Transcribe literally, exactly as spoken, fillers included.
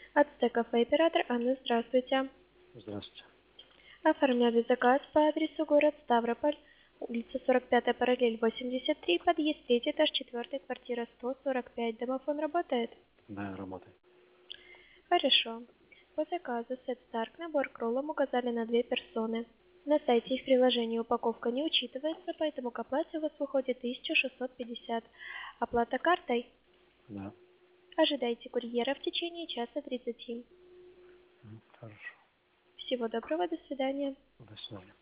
Ацтек кафе оператор Анна, здравствуйте. Здравствуйте. Оформляли заказ по адресу город Ставрополь, улица сорок пятая, параллель восемьдесят три, подъезд третий, этаж четвертый, квартира сто сорок пять. Домофон работает? Да, работает. Хорошо. По заказу Сет Старк набор к роллам указали на две персоны. На сайте и в приложении упаковка не учитывается, поэтому к оплате у вас выходит тысяча шестьсот пятьдесят. Оплата картой? Да. Ожидайте курьера в течение часа тридцати. М, Хорошо. Всего доброго, до свидания. До свидания.